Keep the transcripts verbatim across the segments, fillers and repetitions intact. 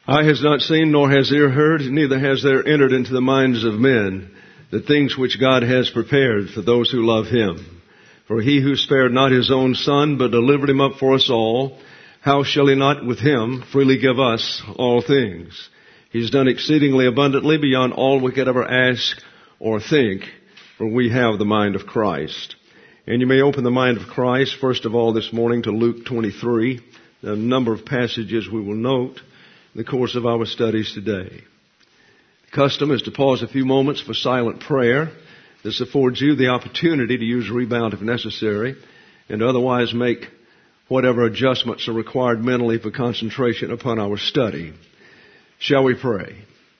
Eye has not seen, nor has ear heard, neither has there entered into the minds of men the things which God has prepared for those who love Him. For He who spared not His own Son, but delivered Him up for us all, how shall He not with Him freely give us all things? He's done exceedingly abundantly beyond all we could ever ask or think, for we have the mind of Christ. And you may open the mind of Christ, first of all, this morning to Luke twenty-three, a number of passages we will note in the course of our studies today. The custom is to pause a few moments for silent prayer. This affords you the opportunity to use rebound if necessary, and otherwise make whatever adjustments are required mentally for concentration upon our study. Shall we pray?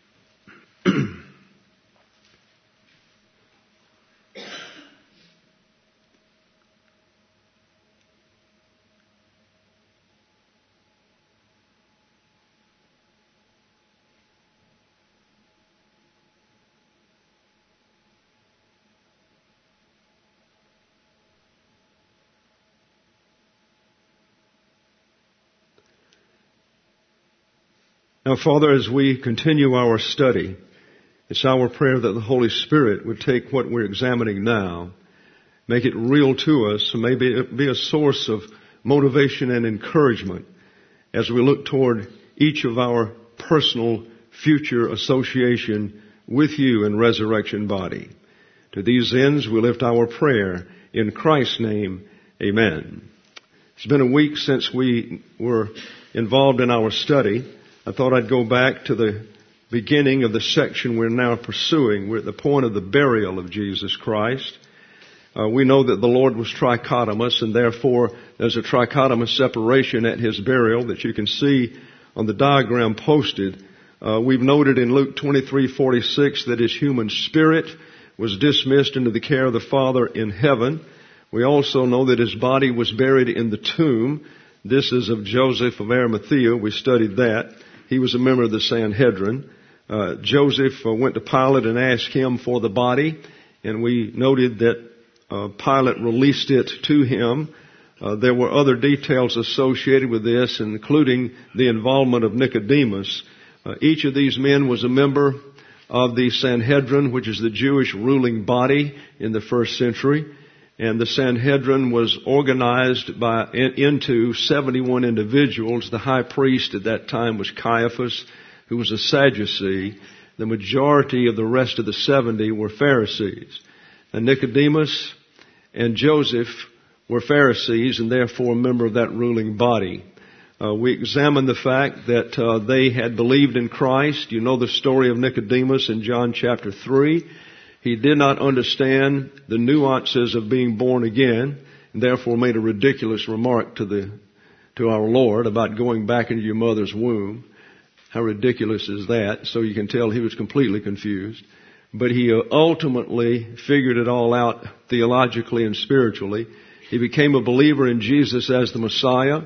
Now, Father, as we continue our study, it's our prayer that the Holy Spirit would take what we're examining now, make it real to us, and maybe it be a source of motivation and encouragement as we look toward each of our personal future association with you in resurrection body. To these ends, we lift our prayer in Christ's name. Amen. It's been a week since we were involved in our study. I thought I'd go back to the beginning of the section we're now pursuing. We're at the point of the burial of Jesus Christ. Uh, we know that the Lord was trichotomous, and therefore there's a trichotomous separation at His burial that you can see on the diagram posted. Uh, we've noted in Luke twenty-three forty-six that His human spirit was dismissed into the care of the Father in heaven. We also know that His body was buried in the tomb. This is of Joseph of Arimathea. We studied that. He was a member of the Sanhedrin. Uh, Joseph uh, went to Pilate and asked him for the body, and we noted that uh, Pilate released it to him. Uh, there were other details associated with this, including the involvement of Nicodemus. Uh, each of these men was a member of the Sanhedrin, which is the Jewish ruling body in the first century. And the Sanhedrin was organized by in, into seventy-one individuals. The high priest at that time was Caiaphas, who was a Sadducee. The majority of the rest of the seventy were Pharisees. And Nicodemus and Joseph were Pharisees and therefore a member of that ruling body. Uh, we examined the fact that uh, they had believed in Christ. You know the story of Nicodemus in John chapter three. He did not understand the nuances of being born again, and therefore made a ridiculous remark to the to our Lord about going back into your mother's womb. How ridiculous is that? So you can tell he was completely confused. But he ultimately figured it all out theologically and spiritually. He became a believer in Jesus as the Messiah.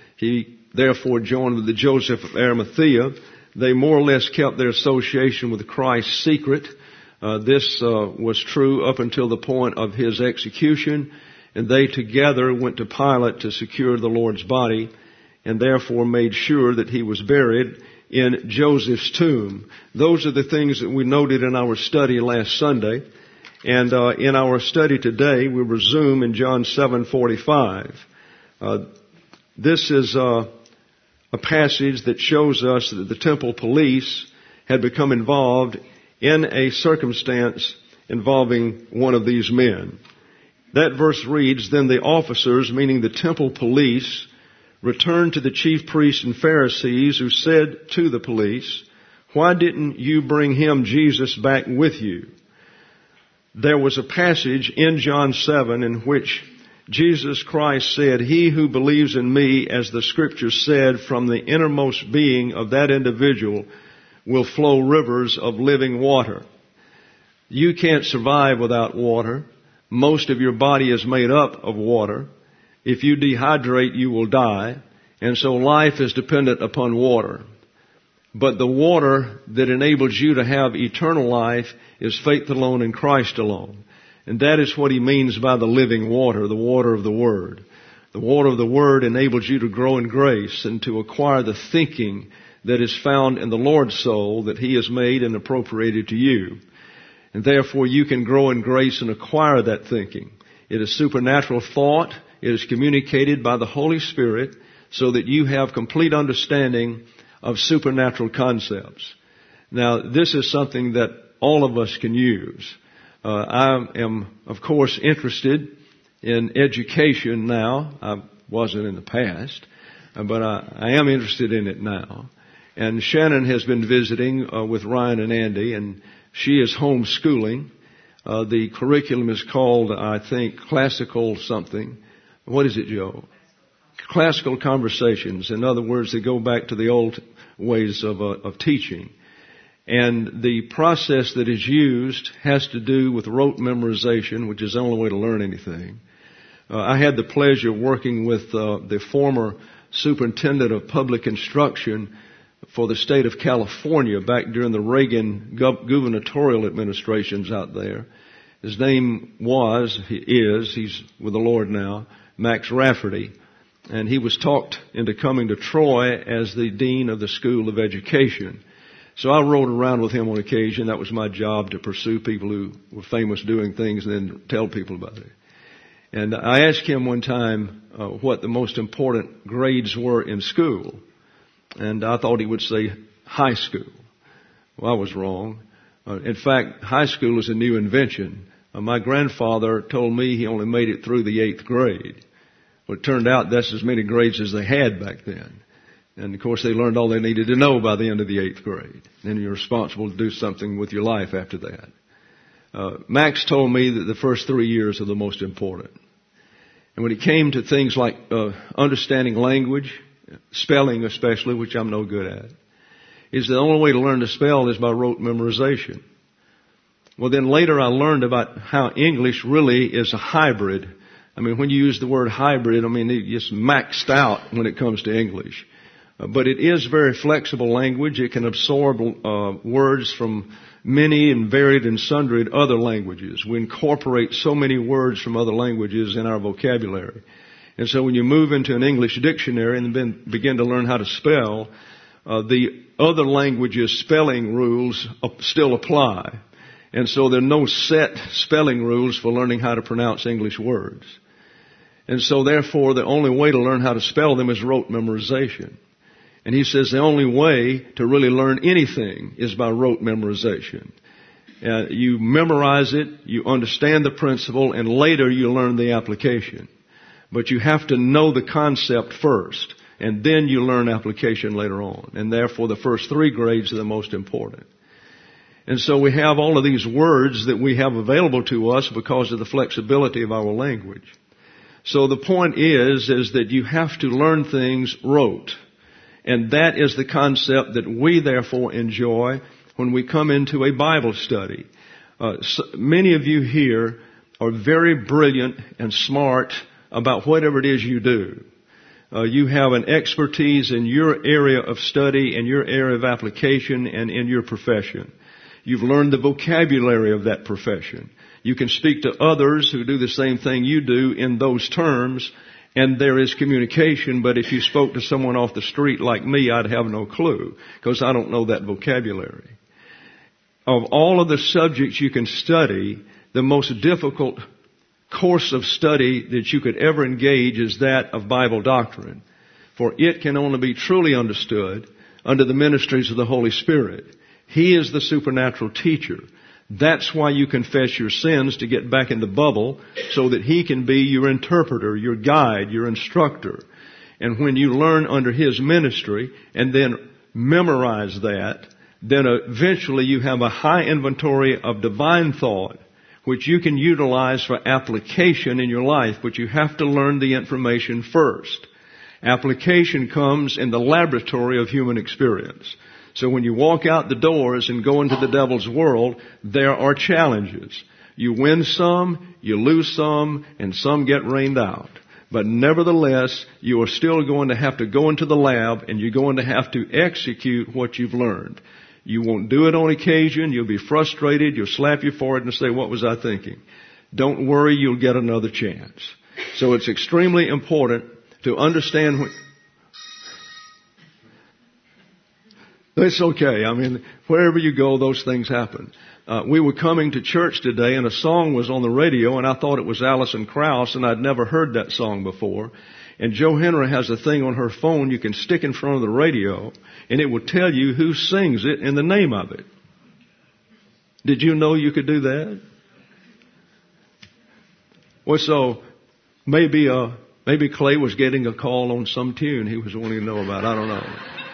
He therefore joined with the Joseph of Arimathea. They more or less kept their association with Christ secret. Uh, this uh, was true up until the point of his execution, and they together went to Pilate to secure the Lord's body, and therefore made sure that he was buried in Joseph's tomb. Those are the things that we noted in our study last Sunday, and uh, in our study today we resume in John seven forty-five. Uh, this is uh, a passage that shows us that the temple police had become involved in a circumstance involving one of these men. That verse reads, "Then the officers," meaning the temple police, "returned to the chief priests and Pharisees, who said to the police, 'Why didn't you bring him, Jesus, back with you?'" There was a passage in John seven in which Jesus Christ said, "He who believes in me, as the Scripture said, from the innermost being of that individual will flow rivers of living water." You can't survive without water. Most of your body is made up of water. If you dehydrate, you will die. And so life is dependent upon water. But the water that enables you to have eternal life is faith alone in Christ alone. And that is what he means by the living water, the water of the Word. The water of the Word enables you to grow in grace and to acquire the thinking that is found in the Lord's soul that He has made and appropriated to you. And therefore you can grow in grace and acquire that thinking. It is supernatural thought. It is communicated by the Holy Spirit so that you have complete understanding of supernatural concepts. Now, this is something that all of us can use. Uh, I am, of course, interested in education now. I wasn't in the past, uh, but I, I am interested in it now. And Shannon has been visiting uh, with Ryan and Andy, and she is homeschooling. Uh, the curriculum is called, I think, classical something. What is it, Joe? Classical conversations. In other words, they go back to the old ways of, uh, of teaching. And the process that is used has to do with rote memorization, which is the only way to learn anything. Uh, I had the pleasure of working with uh, the former superintendent of public instruction for the state of California back during the Reagan gov- gubernatorial administrations out there. His name was, he is, he's with the Lord now, Max Rafferty. And he was talked into coming to Troy as the dean of the School of Education. So I rode around with him on occasion. That was my job, to pursue people who were famous doing things and then tell people about it. And I asked him one time uh, what the most important grades were in school. And I thought he would say high school. Well, I was wrong. Uh, in fact, high school is a new invention. Uh, my grandfather told me he only made it through the eighth grade. Well, it turned out that's as many grades as they had back then. And, of course, they learned all they needed to know by the end of the eighth grade. Then you're responsible to do something with your life after that. Uh, Max told me that the first three years are the most important. And when it came to things like uh, understanding language, spelling especially, which I'm no good at, is the only way to learn to spell is by rote memorization. Well, then later I learned about how English really is a hybrid. I mean, when you use the word hybrid, I mean, it's maxed out when it comes to English. Uh, but it is very flexible language. It can absorb uh, words from many and varied and sundry other languages. We incorporate so many words from other languages in our vocabulary. And so when you move into an English dictionary and then begin to learn how to spell, uh, the other languages' spelling rules still apply. And so there are no set spelling rules for learning how to pronounce English words. And so therefore the only way to learn how to spell them is rote memorization. And he says the only way to really learn anything is by rote memorization. Uh, you memorize it, you understand the principle, and later you learn the application. But you have to know the concept first, and then you learn application later on. And therefore the first three grades are the most important. And so we have all of these words that we have available to us because of the flexibility of our language. So the point is, is that you have to learn things rote. And that is the concept that we therefore enjoy when we come into a Bible study. Uh, so many of you here are very brilliant and smart about whatever it is you do. Uh, you have an expertise in your area of study and your area of application and in your profession. You've learned the vocabulary of that profession. You can speak to others who do the same thing you do in those terms, and there is communication. But if you spoke to someone off the street like me, I'd have no clue because I don't know that vocabulary. Of all of the subjects you can study, the most difficult course of study that you could ever engage is that of Bible doctrine. For it can only be truly understood under the ministries of the Holy Spirit. He is the supernatural teacher. That's why you confess your sins, to get back in the bubble so that He can be your interpreter, your guide, your instructor. And when you learn under His ministry and then memorize that, then eventually you have a high inventory of divine thought which you can utilize for application in your life, but you have to learn the information first. Application comes in the laboratory of human experience. So when you walk out the doors and go into the devil's world, there are challenges. You win some, you lose some, and some get rained out. But nevertheless, you are still going to have to go into the lab and you're going to have to execute what you've learned. You won't do it on occasion. You'll be frustrated. You'll slap your forehead and say, "What was I thinking?" Don't worry, you'll get another chance. So it's extremely important to understand when... It's okay. I mean, wherever you go, those things happen. Uh, we were coming to church today and a song was on the radio and I thought it was Alison Krauss and I'd never heard that song before. And Joe Henry has a thing on her phone you can stick in front of the radio and it will tell you who sings it and the name of it. Did you know you could do that? Well, so maybe, uh, maybe Clay was getting a call on some tune he was wanting to know about. I don't know.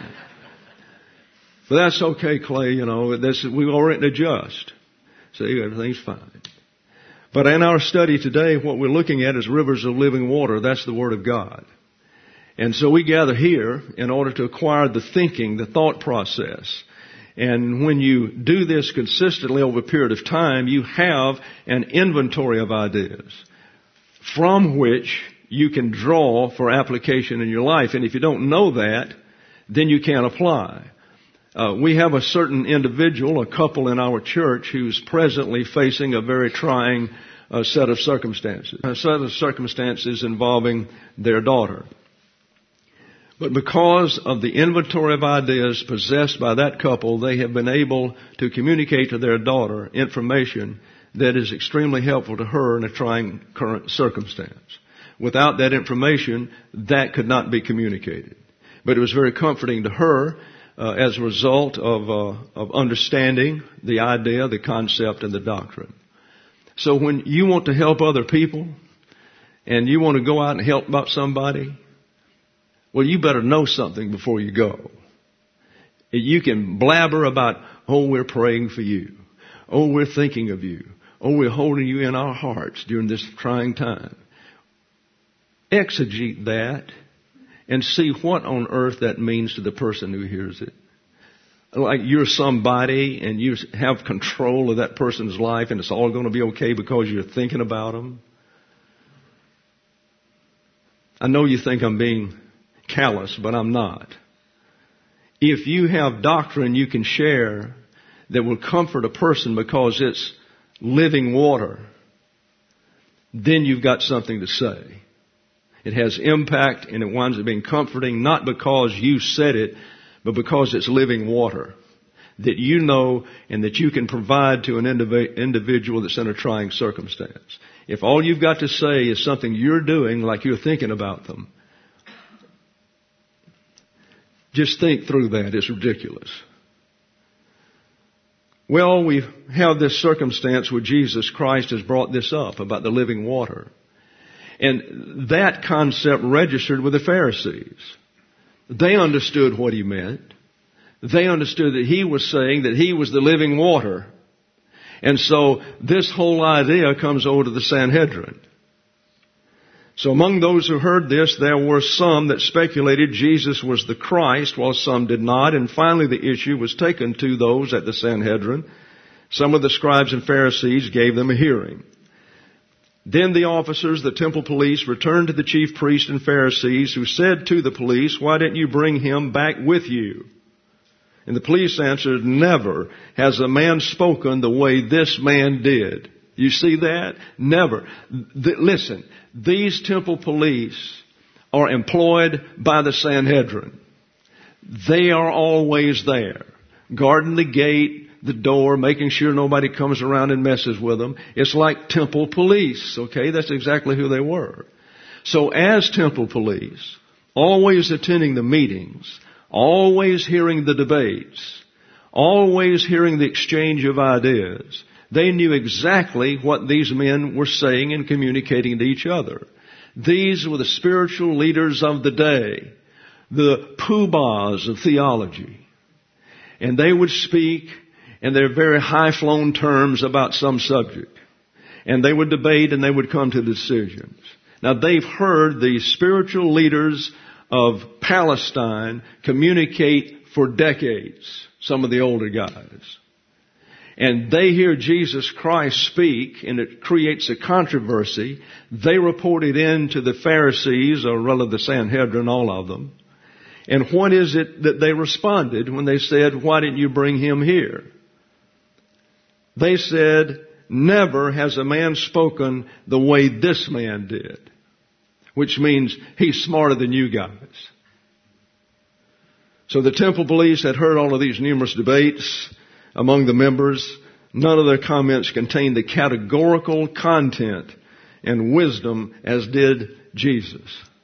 But that's okay, Clay, you know, that's, we already adjust. See, everything's fine. But in our study today, what we're looking at is rivers of living water. That's the Word of God. And so we gather here in order to acquire the thinking, the thought process. And when you do this consistently over a period of time, you have an inventory of ideas from which you can draw for application in your life. And if you don't know that, then you can't apply. Uh, we have a certain individual, a couple in our church, who's presently facing a very trying uh, set of circumstances. A set of circumstances involving their daughter. But because of the inventory of ideas possessed by that couple, they have been able to communicate to their daughter information that is extremely helpful to her in a trying current circumstance. Without that information, that could not be communicated. But it was very comforting to her Uh, as a result of, uh, of understanding the idea, the concept, and the doctrine. So when you want to help other people, and you want to go out and help about somebody, well, you better know something before you go. You can blabber about, oh, we're praying for you. Oh, we're thinking of you. Oh, we're holding you in our hearts during this trying time. Exegete that. And see what on earth that means to the person who hears it. Like you're somebody and you have control of that person's life and it's all going to be okay because you're thinking about them. I know you think I'm being callous, but I'm not. If you have doctrine you can share that will comfort a person because it's living water, then you've got something to say. It has impact and it winds up being comforting, not because you said it, but because it's living water that you know and that you can provide to an individual that's in a trying circumstance. If all you've got to say is something you're doing like you're thinking about them, just think through that. It's ridiculous. Well, we have this circumstance where Jesus Christ has brought this up about the living water. And that concept registered with the Pharisees. They understood what he meant. They understood that he was saying that he was the living water. And so this whole idea comes over to the Sanhedrin. So among those who heard this, there were some that speculated Jesus was the Christ, while some did not. And finally the issue was taken to those at the Sanhedrin. Some of the scribes and Pharisees gave them a hearing. Then the officers, the temple police, returned to the chief priests and Pharisees, who said to the police, "Why didn't you bring him back with you?" And the police answered, "Never has a man spoken the way this man did." You see that? Never. Th- listen, these temple police are employed by the Sanhedrin. They are always there, guarding the gate, the door, making sure nobody comes around and messes with them. It's like temple police, okay? That's exactly who they were. So as temple police, always attending the meetings, always hearing the debates, always hearing the exchange of ideas, they knew exactly what these men were saying and communicating to each other. These were the spiritual leaders of the day, the poobahs of theology. And they would speak in their very high-flown terms about some subject. And they would debate and they would come to decisions. Now they've heard the spiritual leaders of Palestine communicate for decades, some of the older guys. And they hear Jesus Christ speak and it creates a controversy. They report it in to the Pharisees, or rather the Sanhedrin, all of them. And what is it that they responded when they said, "Why didn't you bring him here?" They said, "Never has a man spoken the way this man did," which means he's smarter than you guys. So the temple police had heard all of these numerous debates among the members. None of their comments contained the categorical content and wisdom as did Jesus.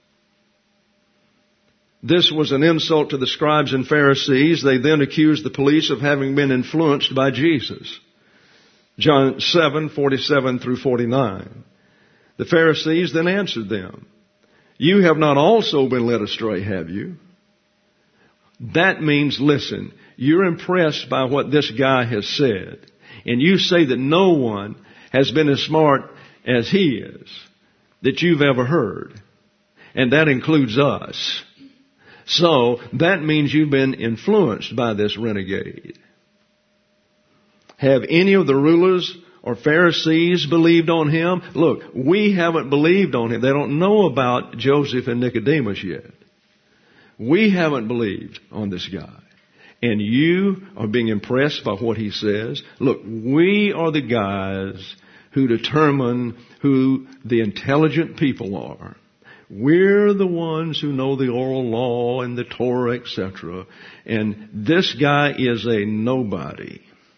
This was an insult to the scribes and Pharisees. They then accused the police of having been influenced by Jesus. John seven, forty-seven through forty-nine. The Pharisees then answered them, "You have not also been led astray, have you?" That means, listen, you're impressed by what this guy has said, and you say that no one has been as smart as he is that you've ever heard. And that includes us. So that means you've been influenced by this renegade. Have any of the rulers or Pharisees believed on him? Look, we haven't believed on him. They don't know about Joseph and Nicodemus yet. We haven't believed on this guy. And you are being impressed by what he says. Look, we are the guys who determine who the intelligent people are. We're the ones who know the oral law and the Torah, et cetera. And this guy is a nobody.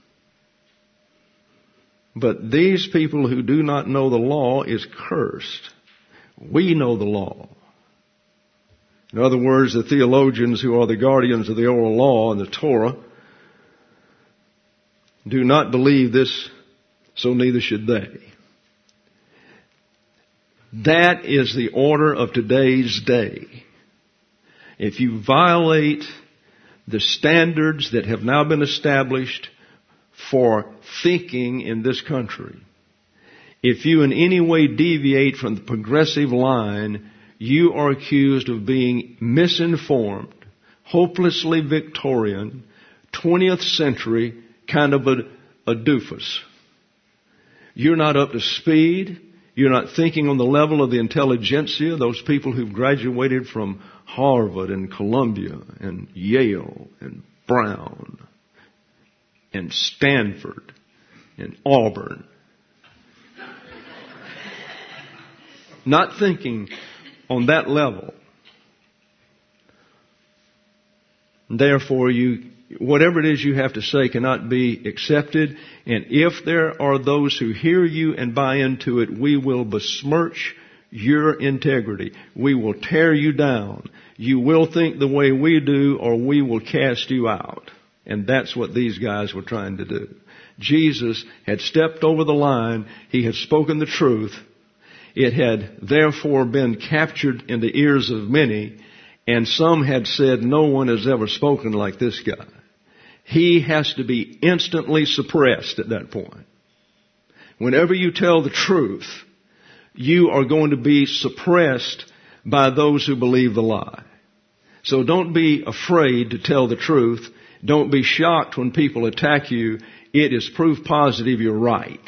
But these people who do not know the law is cursed. We know the law. In other words, the theologians who are the guardians of the oral law and the Torah do not believe this, so neither should they. That is the order of today's day. If you violate the standards that have now been established for thinking in this country, if you in any way deviate from the progressive line, you are accused of being misinformed, hopelessly Victorian, twentieth century kind of a, a doofus. You're not up to speed. You're not thinking on the level of the intelligentsia, those people who've graduated from Harvard and Columbia and Yale and Brown and Stanford and Auburn. Not thinking on that level. Therefore, you, whatever it is you have to say cannot be accepted. And if there are those who hear you and buy into it, we will besmirch your integrity. We will tear you down. You will think the way we do, or we will cast you out. And that's what these guys were trying to do. Jesus had stepped over the line. He had spoken the truth. It had therefore been captured in the ears of many, and some had said, no one has ever spoken like this guy. He has to be instantly suppressed at that point. Whenever you tell the truth, you are going to be suppressed by those who believe the lie. So don't be afraid to tell the truth. Don't be shocked when people attack you. It is proof positive you're right.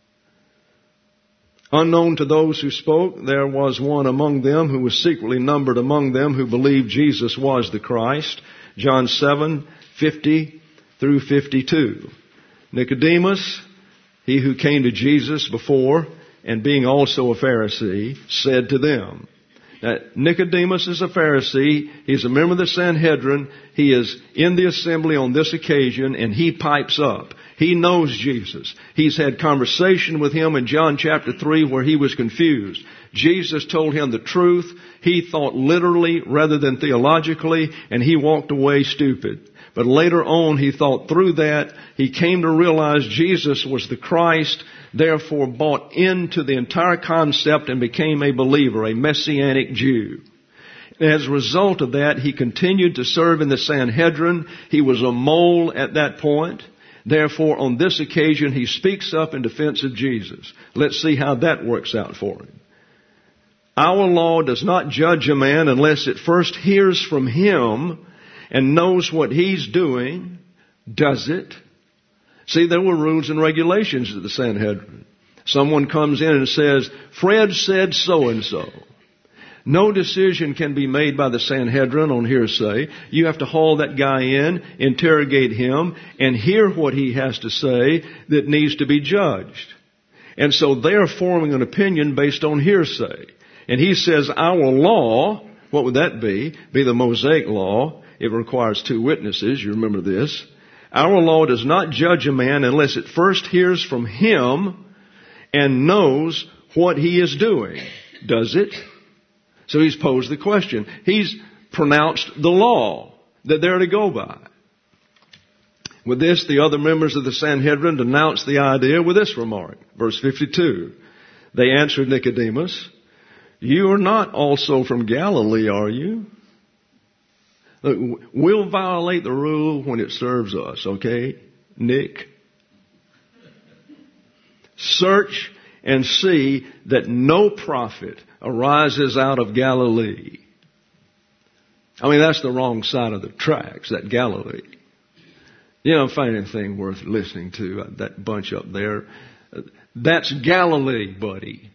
Unknown to those who spoke, there was one among them who was secretly numbered among them who believed Jesus was the Christ. John seven, fifty through fifty-two. Nicodemus, he who came to Jesus before, and being also a Pharisee, said to them. Now, Nicodemus is a Pharisee. He's a member of the Sanhedrin. He is in the assembly on this occasion, and he pipes up. He knows Jesus. He's had conversation with him in John chapter three where he was confused. Jesus told him the truth. He thought literally rather than theologically, and he walked away stupid. But later on, he thought through that. He came to realize Jesus was the Christ, therefore bought into the entire concept and became a believer, a Messianic Jew. As a result of that, he continued to serve in the Sanhedrin. He was a mole at that point. Therefore, on this occasion, he speaks up in defense of Jesus. Let's see how that works out for him. Our law does not judge a man unless it first hears from him and knows what he's doing, does it. See, there were rules and regulations at the Sanhedrin. Someone comes in and says, Fred said so-and-so. No decision can be made by the Sanhedrin on hearsay. You have to haul that guy in, interrogate him, and hear what he has to say that needs to be judged. And so they're forming an opinion based on hearsay. And he says our law, what would that be? Be the Mosaic law. it requires two witnesses. You remember this. Our law does not judge a man unless it first hears from him and knows what he is doing. Does it? So he's posed the question. He's pronounced the law that they're to go by. With this, the other members of the Sanhedrin denounced the idea with this remark. Verse fifty-two. They answered Nicodemus, you are not also from Galilee, are you? Look, we'll violate the rule when it serves us, okay, Nick? Search and see that no prophet arises out of Galilee. I mean, that's the wrong side of the tracks, that Galilee. You don't find anything worth listening to, that bunch up there. That's Galilee, buddy.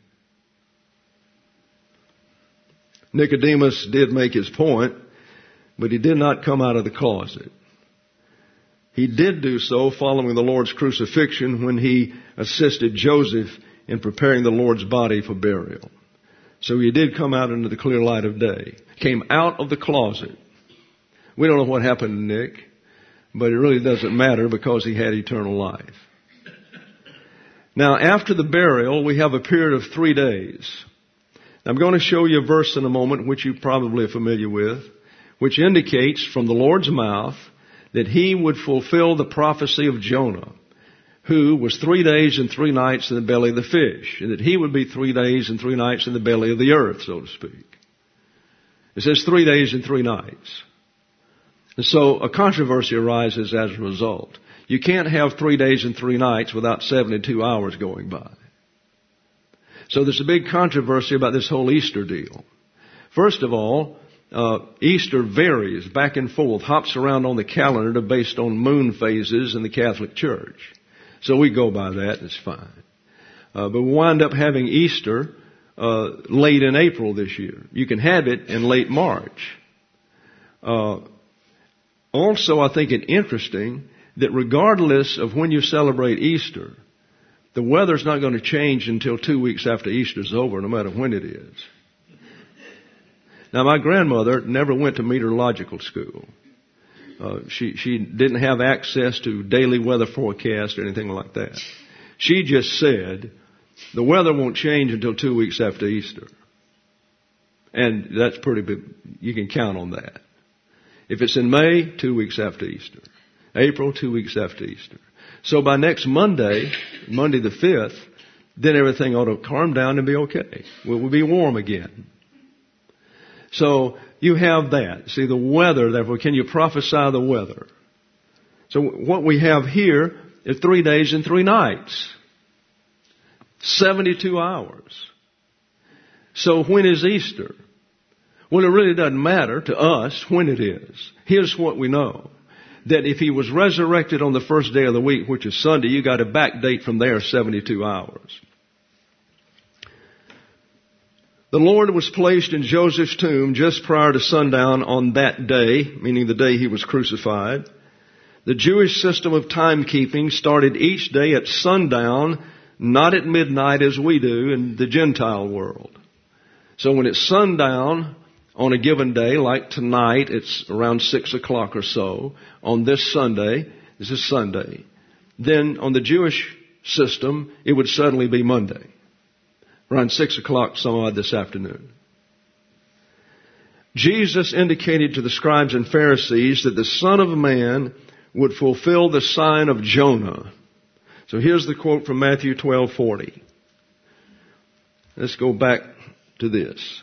Nicodemus did make his point, but he did not come out of the closet. He did do so following the Lord's crucifixion when he assisted Joseph in preparing the Lord's body for burial. So he did come out into the clear light of day. Came out of the closet. We don't know what happened to Nick, but it really doesn't matter because he had eternal life. Now, after the burial, we have a period of three days. I'm going to show you a verse in a moment, which you probably are familiar with, which indicates from the Lord's mouth that he would fulfill the prophecy of Jonah, who was three days and three nights in the belly of the fish, and that he would be three days and three nights in the belly of the earth, so to speak. It says three days and three nights. And so a controversy arises as a result. You can't have three days and three nights without seventy-two hours going by. So there's a big controversy about this whole Easter deal. First of all, uh, Easter varies back and forth, hops around on the calendar based on moon phases in the Catholic Church. So we go by that, and it's fine. Uh, but we wind up having Easter uh, late in April this year. You can have it in late March. Uh, also, I think it interesting that regardless of when you celebrate Easter, the weather's not going to change until two weeks after Easter's over, no matter when it is. Now, my grandmother never went to meteorological school. Uh, she, she didn't have access to daily weather forecast or anything like that. She just said, the weather won't change until two weeks after Easter. And that's pretty big. You can count on that. If it's in May, two weeks after Easter. April, two weeks after Easter. So by next Monday, Monday the fifth, then everything ought to calm down and be okay. We'll be warm again. So you have that. See, the weather, therefore, can you prophesy the weather? So what we have here is three days and three nights. seventy-two hours. So when is Easter? Well, it really doesn't matter to us when it is. Here's what we know. That if he was resurrected on the first day of the week, which is Sunday, you got to backdate from there seventy-two hours. The Lord was placed in Joseph's tomb just prior to sundown on that day, meaning the day he was crucified. The Jewish system of timekeeping started each day at sundown, not at midnight as we do in the Gentile world. So when it's sundown on a given day, like tonight, it's around six o'clock or so, on this Sunday, this is Sunday, then on the Jewish system, it would suddenly be Monday, around six o'clock some odd this afternoon. Jesus indicated to the scribes and Pharisees that the Son of Man would fulfill the sign of Jonah. So here's the quote from Matthew twelve forty. Let's go back to this.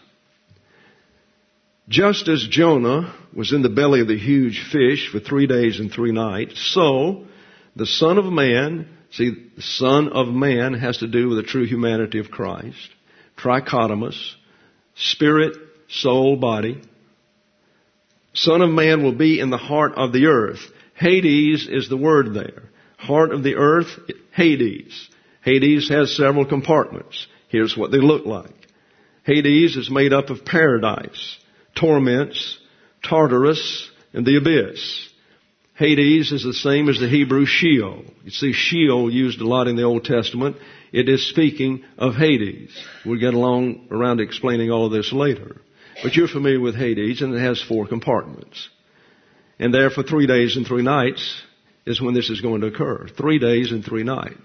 Just as Jonah was in the belly of the huge fish for three days and three nights, so the Son of Man, see, the Son of Man has to do with the true humanity of Christ, trichotomous, spirit, soul, body. Son of Man will be in the heart of the earth. Hades is the word there. Heart of the earth, Hades. Hades has several compartments. Here's what they look like. Hades is made up of paradise, torments, Tartarus, and the abyss. Hades is the same as the Hebrew Sheol. You see Sheol used a lot in the Old Testament. It is speaking of Hades. We'll get along around to explaining all of this later. But you're familiar with Hades, and it has four compartments. And there for three days and three nights is when this is going to occur. Three days and three nights.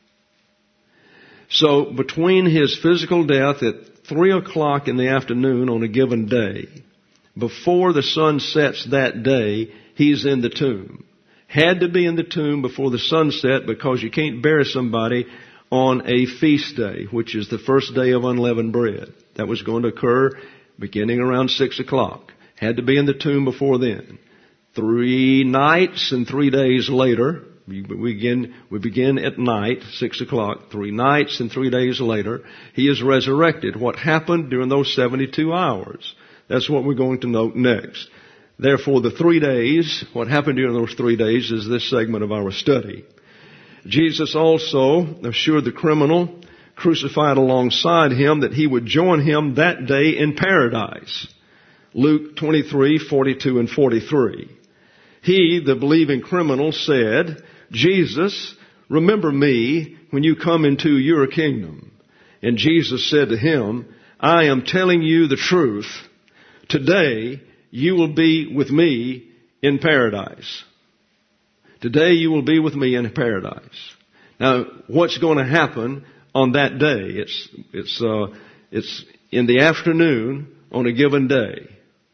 So between his physical death at three o'clock in the afternoon on a given day, before the sun sets that day, he's in the tomb. Had to be in the tomb before the sun set because you can't bury somebody on a feast day, which is the first day of unleavened bread. That was going to occur beginning around six o'clock. Had to be in the tomb before then. Three nights and three days later, we begin, we begin at night, six o'clock. Three nights and three days later, he is resurrected. What happened during those seventy-two hours? That's what we're going to note next. Therefore, the three days, what happened during those three days is this segment of our study. Jesus also assured the criminal crucified alongside him that he would join him that day in paradise. Luke twenty-three, forty-two and forty-three. He, the believing criminal, said, Jesus, remember me when you come into your kingdom. And Jesus said to him, I am telling you the truth. Today you will be with me in paradise. Today you will be with me in paradise. Now, what's going to happen on that day? It's, it's, uh, it's in the afternoon on a given day.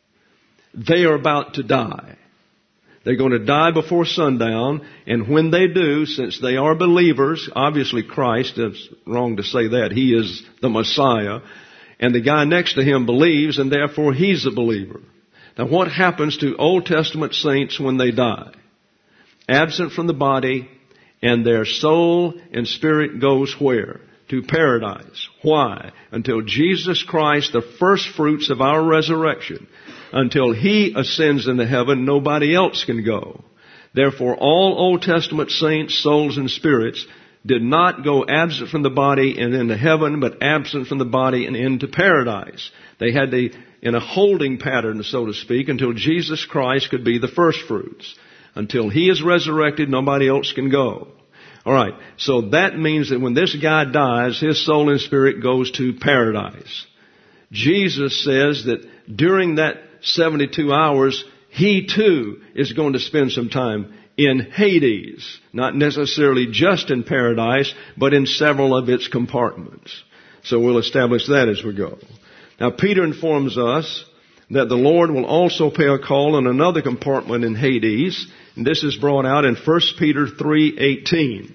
They are about to die. They're going to die before sundown, and when they do, since they are believers, obviously Christ, it's wrong to say that, He is the Messiah, and the guy next to him believes, and therefore he's a believer. Now what happens to Old Testament saints when they die? Absent from the body, and their soul and spirit goes where? To paradise. Why? Until Jesus Christ, the first fruits of our resurrection, until He ascends into heaven, nobody else can go. Therefore, all Old Testament saints, souls, and spirits did not go absent from the body and into heaven, but absent from the body and into paradise. They had to, in a holding pattern, so to speak, until Jesus Christ could be the first fruits. Until He is resurrected, nobody else can go. All right, so that means that when this guy dies, his soul and spirit goes to paradise. Jesus says that during that seventy-two hours, he too is going to spend some time in Hades. Not necessarily just in paradise, but in several of its compartments. So we'll establish that as we go. Now, Peter informs us that the Lord will also pay a call on another compartment in Hades. And this is brought out in First Peter three eighteen,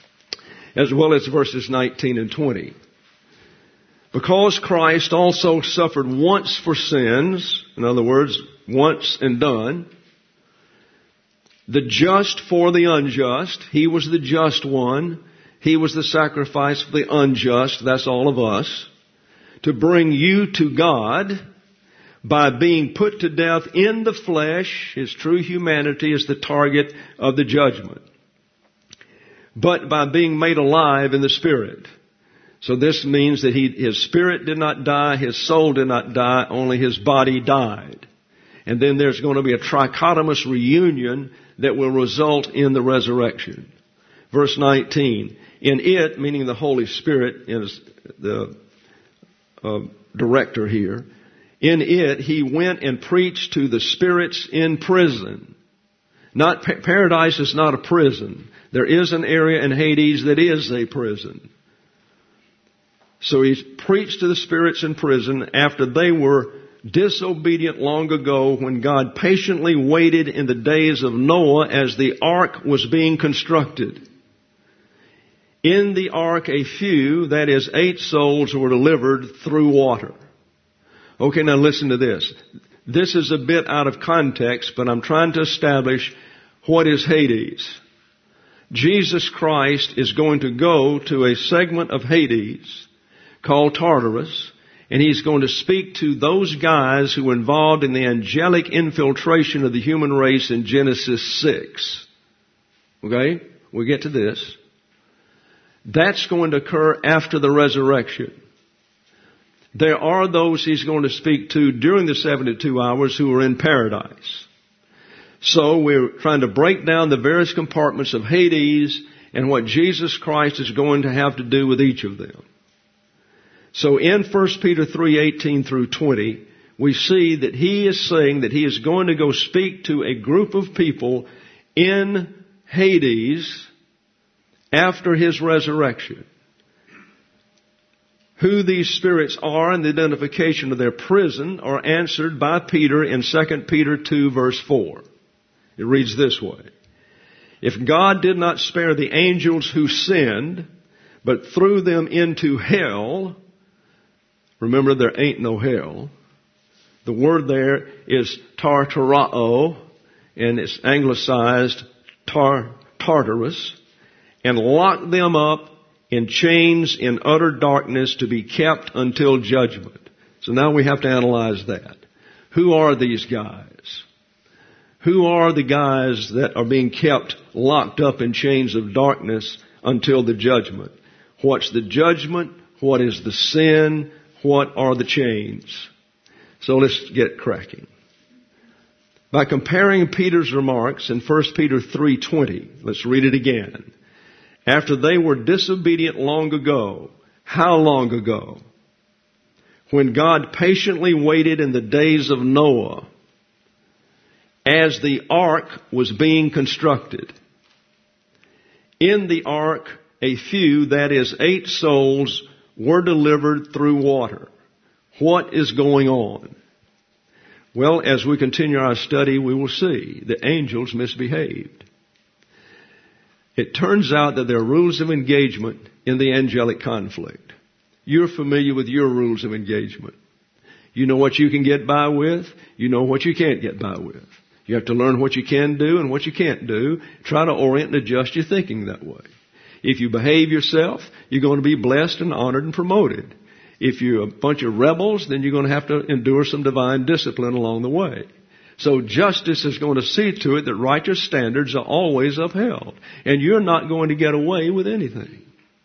as well as verses nineteen and twenty. Because Christ also suffered once for sins, in other words, once and done, the just for the unjust. He was the just one. He was the sacrifice for the unjust. That's all of us. To bring you to God by being put to death in the flesh. His true humanity is the target of the judgment. But by being made alive in the Spirit. So this means that he, his spirit did not die, his soul did not die, only his body died. And then there's going to be a trichotomous reunion that will result in the resurrection. Verse nineteen. In it, meaning the Holy Spirit is the uh, director here. In it, he went and preached to the spirits in prison. Not paradise is not a prison. There is an area in Hades that is a prison. So he preached to the spirits in prison after they were disobedient long ago, when God patiently waited in the days of Noah as the ark was being constructed. In the ark, a few, that is eight souls, were delivered through water. Okay, now listen to this. This is a bit out of context, but I'm trying to establish what is Hades. Jesus Christ is going to go to a segment of Hades called Tartarus, and He's going to speak to those guys who were involved in the angelic infiltration of the human race in Genesis six. Okay? We'll get to this. That's going to occur after the resurrection. There are those He's going to speak to during the seventy-two hours who are in paradise. So we're trying to break down the various compartments of Hades and what Jesus Christ is going to have to do with each of them. So in First Peter three eighteen through twenty, we see that he is saying that he is going to go speak to a group of people in Hades after his resurrection. Who these spirits are and the identification of their prison are answered by Peter in Second Peter two verse four. It reads this way. If God did not spare the angels who sinned, but threw them into hell, remember there ain't no hell. The word there is tartarao, and it's anglicized tar, Tartarus, and locked them up in chains in utter darkness to be kept until judgment. So now we have to analyze that. Who are these guys? Who are the guys that are being kept locked up in chains of darkness until the judgment? What's the judgment? What is the sin? What are the chains? So let's get cracking. By comparing Peter's remarks in First Peter three twenty, let's read it again. After they were disobedient long ago, how long ago? When God patiently waited in the days of Noah as the ark was being constructed. In the ark, a few, that is eight souls, were delivered through water. What is going on? Well, as we continue our study, we will see the angels misbehaved. It turns out that there are rules of engagement in the angelic conflict. You're familiar with your rules of engagement. You know what you can get by with. You know what you can't get by with. You have to learn what you can do and what you can't do. Try to orient and adjust your thinking that way. If you behave yourself, you're going to be blessed and honored and promoted. If you're a bunch of rebels, then you're going to have to endure some divine discipline along the way. So justice is going to see to it that righteous standards are always upheld. And you're not going to get away with anything.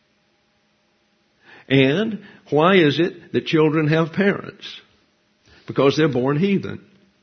And why is it that children have parents? Because they're born heathen.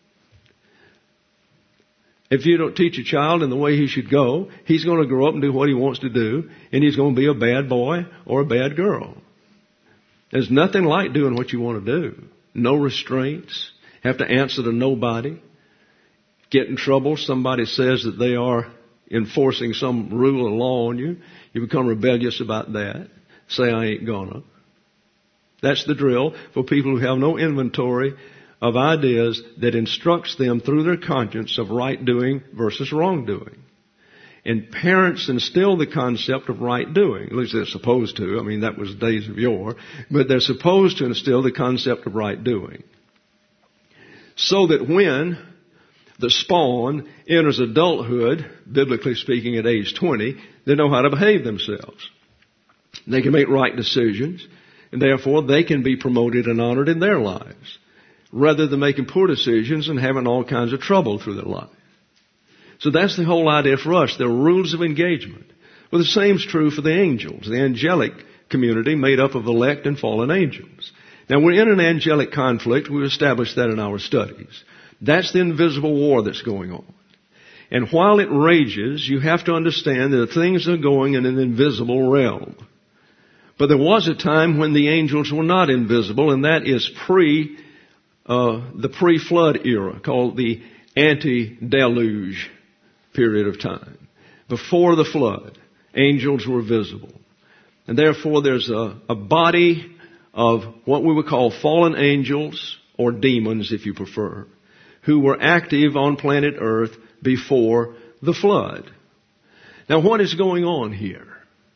If you don't teach a child in the way he should go, he's going to grow up and do what he wants to do, and he's going to be a bad boy or a bad girl. There's nothing like doing what you want to do. No restraints. Have to answer to nobody. Get in trouble. Somebody says that they are enforcing some rule or law on you. You become rebellious about that. Say, I ain't gonna. That's the drill for people who have no inventory of ideas that instructs them through their conscience of right doing versus wrong doing. And parents instill the concept of right doing. At least they're supposed to. I mean, that was days of yore. But they're supposed to instill the concept of right doing. So that when the spawn enters adulthood, biblically speaking at age twenty, they know how to behave themselves. They can make right decisions, and therefore they can be promoted and honored in their lives, rather than making poor decisions and having all kinds of trouble through their life. So that's the whole idea for us. There are rules of engagement. Well, the same is true for the angels, the angelic community made up of elect and fallen angels. Now, we're in an angelic conflict. We've established that in our studies. That's the invisible war that's going on. And while it rages, you have to understand that things are going in an invisible realm. But there was a time when the angels were not invisible, and that is pre, uh, the pre-flood era, called the ante-deluge period of time. Before the flood, angels were visible. And therefore there's a, a body of what we would call fallen angels, or demons if you prefer, who were active on planet Earth before the flood. Now, what is going on here?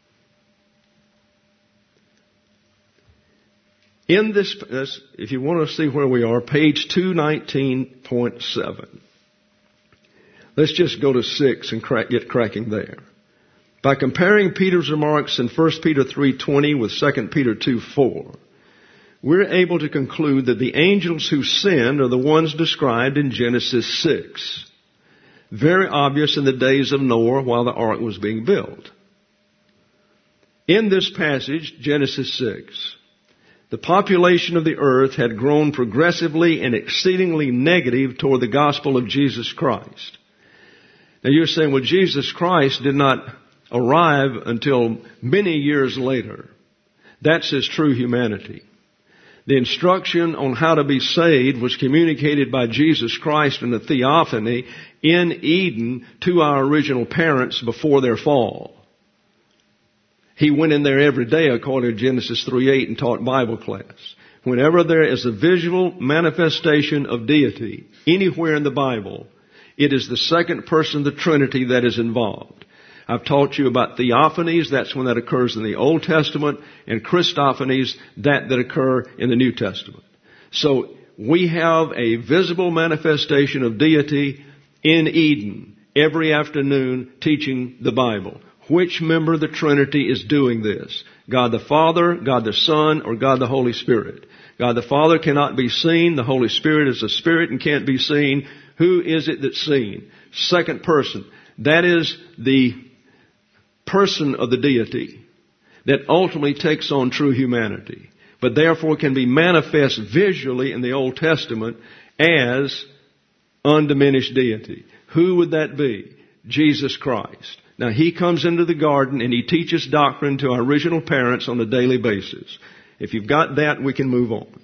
In this, if you want to see where we are, page two nineteen point seven. Let's just go to six and crack, get cracking there. By comparing Peter's remarks in First Peter three twenty with Second Peter two four, we're able to conclude that the angels who sinned are the ones described in Genesis six. Very obvious in the days of Noah while the ark was being built. In this passage, Genesis six, the population of the earth had grown progressively and exceedingly negative toward the gospel of Jesus Christ. Now you're saying, well, Jesus Christ did not arrive until many years later. That's his true humanity. The instruction on how to be saved was communicated by Jesus Christ in the theophany in Eden to our original parents before their fall. He went in there every day, according to Genesis three eight, and taught Bible class. Whenever there is a visual manifestation of deity anywhere in the Bible, it is the second person of the Trinity that is involved. I've taught you about theophanies, that's when that occurs in the Old Testament, and Christophanies, that that occur in the New Testament. So we have a visible manifestation of deity in Eden every afternoon teaching the Bible. Which member of the Trinity is doing this? God the Father, God the Son, or God the Holy Spirit? God the Father cannot be seen. The Holy Spirit is a spirit and can't be seen. Who is it that's seen? Second person. That is the person of the deity that ultimately takes on true humanity, but therefore can be manifest visually in the Old Testament as undiminished deity. Who would that be? Jesus Christ. Now, He comes into the garden and He teaches doctrine to our original parents on a daily basis. If you've got that, we can move on.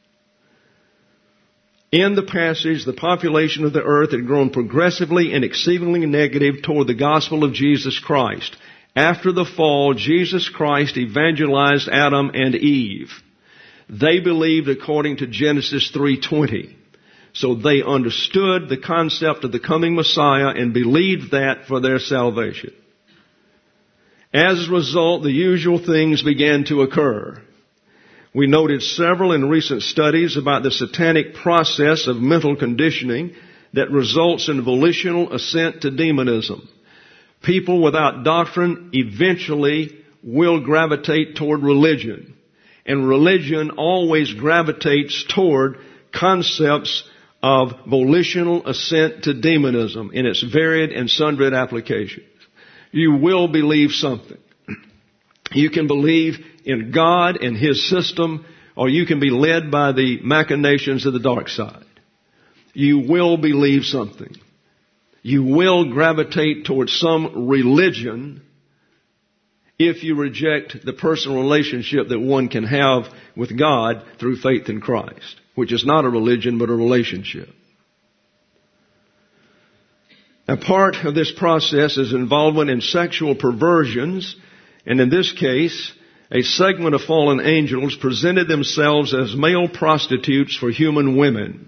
In the passage, the population of the earth had grown progressively and exceedingly negative toward the gospel of Jesus Christ. After the fall, Jesus Christ evangelized Adam and Eve. They believed according to Genesis three twenty. So they understood the concept of the coming Messiah and believed that for their salvation. As a result, the usual things began to occur. We noted several in recent studies about the satanic process of mental conditioning that results in volitional assent to demonism. People without doctrine eventually will gravitate toward religion. And religion always gravitates toward concepts of volitional assent to demonism in its varied and sundry applications. You will believe something. You can believe in God and His system, or you can be led by the machinations of the dark side. You will believe something. You will gravitate towards some religion if you reject the personal relationship that one can have with God through faith in Christ, which is not a religion but a relationship. Now, part of this process is involvement in sexual perversions, and in this case, a segment of fallen angels presented themselves as male prostitutes for human women.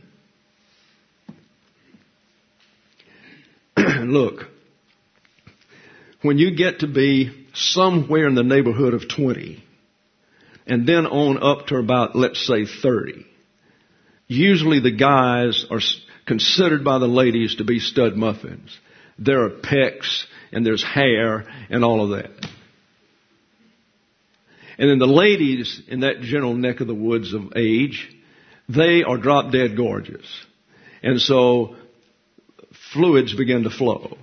Look, when you get to be somewhere in the neighborhood of twenty, and then on up to about, let's say, thirty, usually the guys are considered by the ladies to be stud muffins. There are pecs, and there's hair, and all of that. And then the ladies in that general neck of the woods of age, they are drop dead gorgeous. And so fluids begin to flow.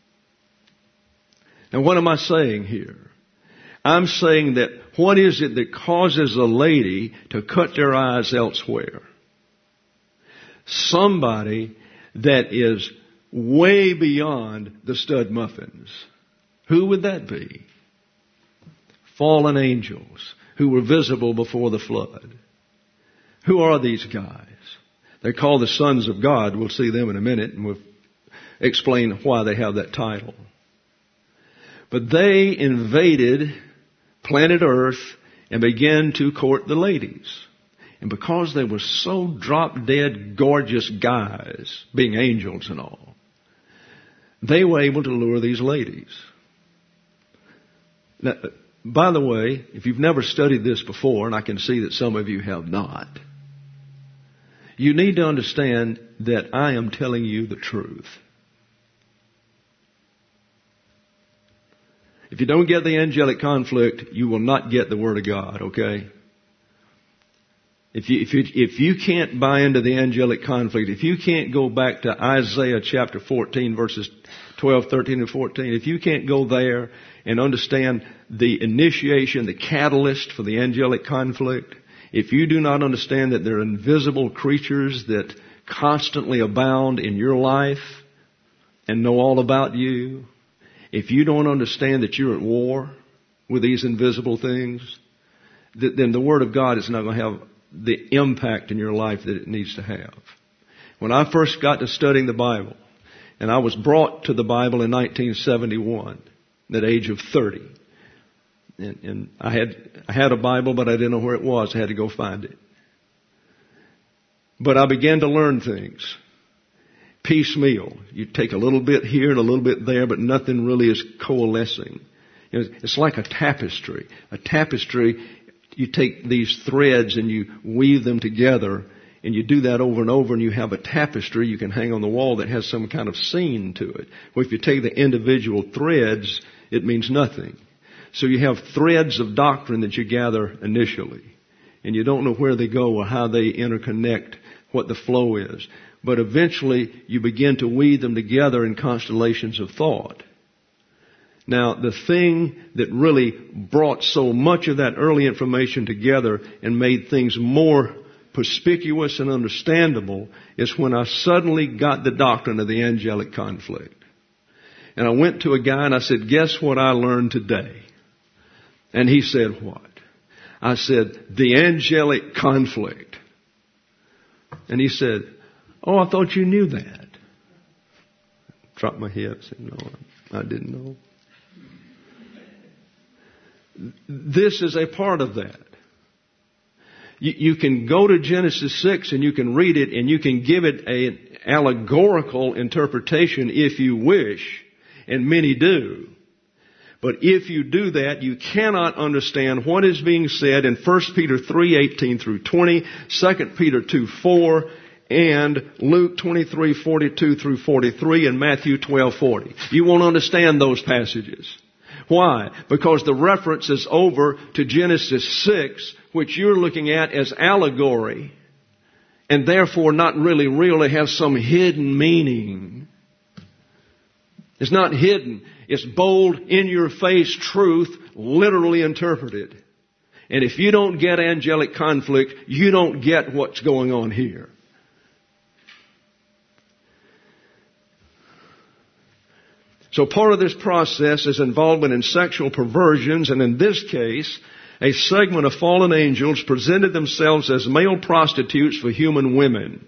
Now, what am I saying here? I'm saying that what is it that causes a lady to cut their eyes elsewhere? Somebody that is way beyond the stud muffins. Who would that be? Fallen angels who were visible before the flood. Who are these guys? They're called the sons of God. We'll see them in a minute, and we'll explain why they have that title. But they invaded planet Earth and began to court the ladies. And because they were so drop-dead gorgeous guys, being angels and all, they were able to lure these ladies. Now, by the way, if you've never studied this before, and I can see that some of you have not, you need to understand that I am telling you the truth. If you don't get the angelic conflict, you will not get the Word of God, okay? If you, if you, if you can't buy into the angelic conflict, if you can't go back to Isaiah chapter fourteen, verses twelve, thirteen, and fourteen, if you can't go there and understand the initiation, the catalyst for the angelic conflict, if you do not understand that there are invisible creatures that constantly abound in your life and know all about you, if you don't understand that you're at war with these invisible things, then the Word of God is not going to have the impact in your life that it needs to have. When I first got to studying the Bible, and I was brought to the Bible in nineteen seventy-one, at the age of thirty. And, and I had I had a Bible, but I didn't know where it was. I had to go find it. But I began to learn things piecemeal. You take a little bit here and a little bit there, but nothing really is coalescing. You know, it's like a tapestry. A tapestry, you take these threads and you weave them together, and you do that over and over, and you have a tapestry you can hang on the wall that has some kind of scene to it. Well, if you take the individual threads, it means nothing. So you have threads of doctrine that you gather initially, and you don't know where they go or how they interconnect, what the flow is. But eventually you begin to weave them together in constellations of thought. Now, the thing that really brought so much of that early information together and made things more perspicuous and understandable is when I suddenly got the doctrine of the angelic conflict. And I went to a guy and I said, guess what I learned today? And he said, what? I said, the angelic conflict. And he said, oh, I thought you knew that. Dropped my head. I said, no, I didn't know. This is a part of that. You, you can go to Genesis six and you can read it and you can give it an allegorical interpretation if you wish, and many do. But if you do that, you cannot understand what is being said in First Peter three eighteen through twenty, Second Peter two four, and Luke twenty-three forty-two through forty-three, and Matthew twelve forty. You won't understand those passages. Why? Because the reference is over to Genesis six, which you're looking at as allegory, and therefore not really real. It has some hidden meaning. It's not hidden. It's bold, in-your-face truth, literally interpreted. And if you don't get angelic conflict, you don't get what's going on here. So part of this process is involvement in sexual perversions, and in this case, a segment of fallen angels presented themselves as male prostitutes for human women.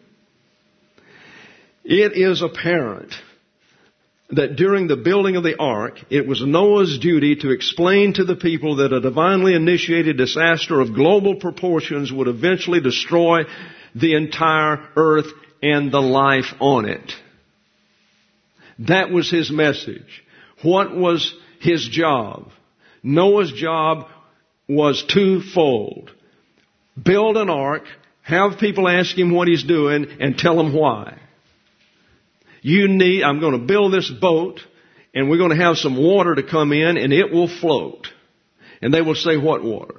It is apparent that during the building of the ark, it was Noah's duty to explain to the people that a divinely initiated disaster of global proportions would eventually destroy the entire earth and the life on it. That was his message. What was his job? Noah's job was twofold. Build an ark, have people ask him what he's doing, and tell him why. You need, I'm going to build this boat, and we're going to have some water to come in, and it will float. And they will say, what water?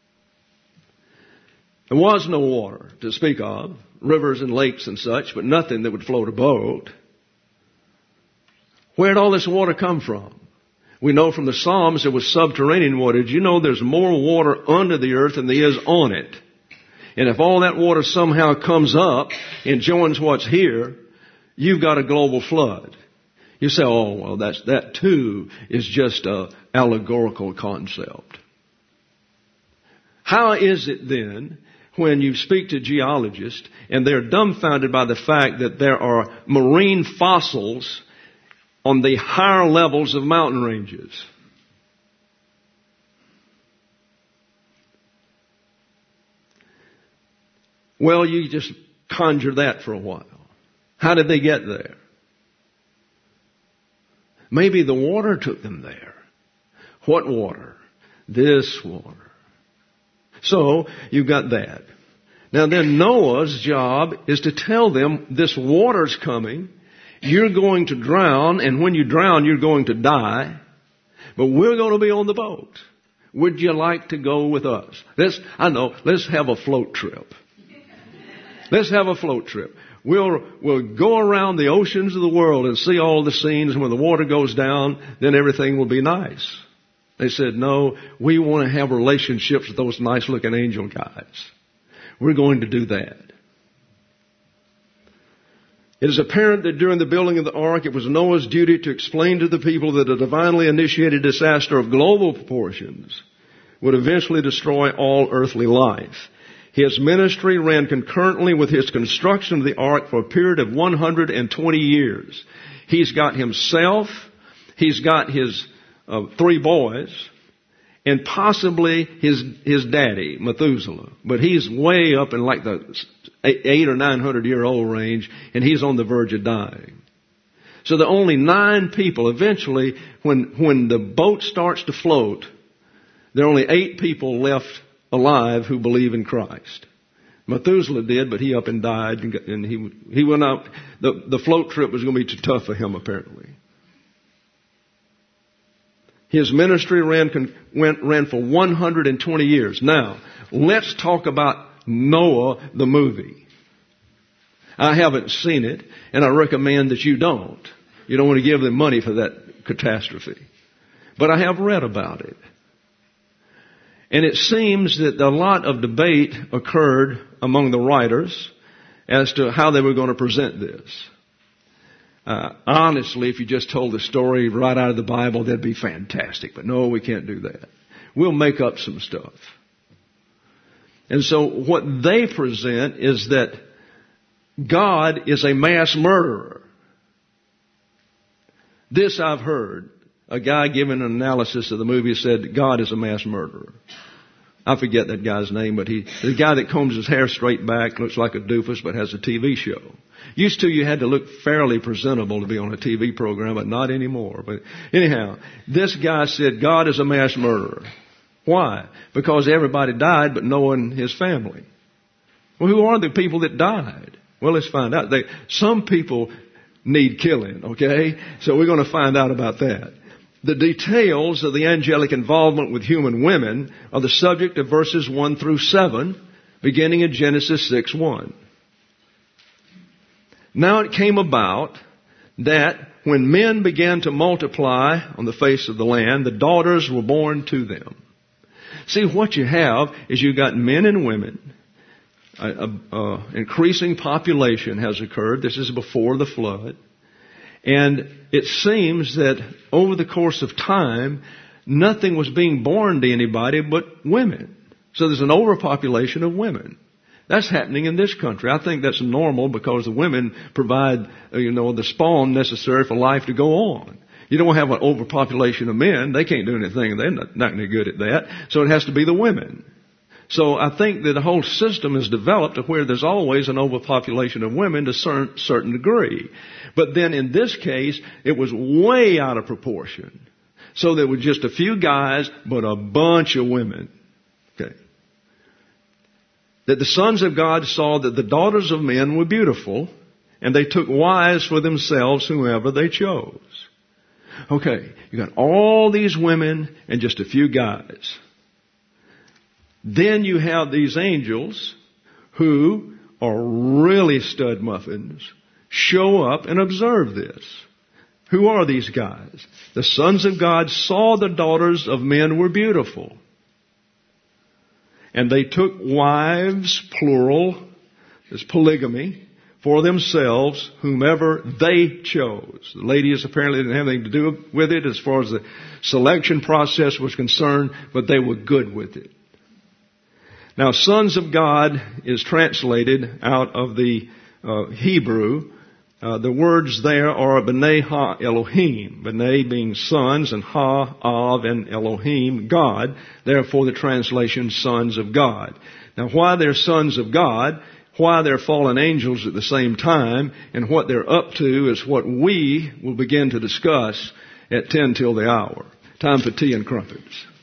There was no water to speak of, rivers and lakes and such, but nothing that would float a boat. Where did all this water come from? We know from the Psalms it was subterranean water. Did you know there's more water under the earth than there is on it? And if all that water somehow comes up and joins what's here, you've got a global flood. You say, oh, well, that's, that too is just an allegorical concept. How is it then when you speak to geologists and they're dumbfounded by the fact that there are marine fossils on the higher levels of mountain ranges? Well, you just conjure that for a while. How did they get there? Maybe the water took them there. What water? This water. So, you've got that. Now then, Noah's job is to tell them this water's coming. You're going to drown, and when you drown, you're going to die. But we're going to be on the boat. Would you like to go with us? Let's, I know, let's have a float trip. Let's have a float trip. We'll, we'll go around the oceans of the world and see all the scenes, and when the water goes down, then everything will be nice. They said, no, we want to have relationships with those nice looking angel guys. We're going to do that. It is apparent that during the building of the ark, it was Noah's duty to explain to the people that a divinely initiated disaster of global proportions would eventually destroy all earthly life. His ministry ran concurrently with his construction of the ark for a period of one hundred twenty years. He's got himself, he's got his uh, three boys, and possibly his his daddy, Methuselah. But he's way up in like the eight or nine hundred year old range, and he's on the verge of dying. So there are only nine people. Eventually, when when the boat starts to float, there are only eight people left alive who believe in Christ. Methuselah did, but he up and died, and, and he he went out. The the float trip was going to be too tough for him, apparently. His ministry ran went ran for one hundred twenty years. Now, let's talk about Noah the movie. I haven't seen it, and I recommend that you don't. You don't want to give them money for that catastrophe. But I have read about it. And it seems that a lot of debate occurred among the writers as to how they were going to present this. Uh, honestly, if you just told the story right out of the Bible, that'd be fantastic. But no, we can't do that. We'll make up some stuff. And so what they present is that God is a mass murderer. This I've heard. A guy giving an analysis of the movie said God is a mass murderer. I forget that guy's name, but he, the guy that combs his hair straight back, looks like a doofus, but has a T V show. Used to, you had to look fairly presentable to be on a T V program, but not anymore. But anyhow, this guy said God is a mass murderer. Why? Because everybody died, but Noah and his family. Well, who are the people that died? Well, let's find out. They, some people need killing, okay? So we're going to find out about that. The details of the angelic involvement with human women are the subject of verses one through seven, beginning in Genesis six one. Now it came about that when men began to multiply on the face of the land, the daughters were born to them. See, what you have is you've got men and women. An increasing population has occurred. This is before the flood. And it seems that over the course of time, nothing was being born to anybody but women. So there's an overpopulation of women. That's happening in this country. I think that's normal because the women provide, you know, the spawn necessary for life to go on. You don't have an overpopulation of men. They can't do anything. They're not, not any good at that. So it has to be the women. So I think that the whole system is developed to where there's always an overpopulation of women to a certain, certain degree. But then in this case, it was way out of proportion. So there were just a few guys, but a bunch of women. Okay. That the sons of God saw that the daughters of men were beautiful, and they took wives for themselves whomever they chose. Okay, you got all these women and just a few guys. Then you have these angels who are really stud muffins show up and observe this. Who are these guys? The sons of God saw the daughters of men were beautiful. And they took wives, plural, there's polygamy, for themselves, whomever they chose. The ladies apparently didn't have anything to do with it as far as the selection process was concerned, but they were good with it. Now, sons of God is translated out of the uh, Hebrew. Uh, the words there are B'nai Ha Elohim. B'nai being sons and Ha, Av, and Elohim, God. Therefore, the translation, sons of God. Now, why they're sons of God, why they're fallen angels at the same time, and what they're up to is what we will begin to discuss at ten till the hour. Time for tea and crumpets.